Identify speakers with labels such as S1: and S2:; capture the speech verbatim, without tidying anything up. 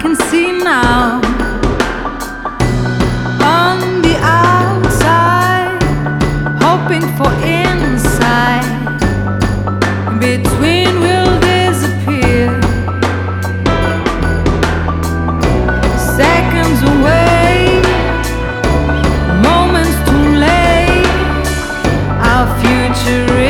S1: can see now. On the outside, hoping for inside. Between will disappear. Seconds away, moments too late. Our future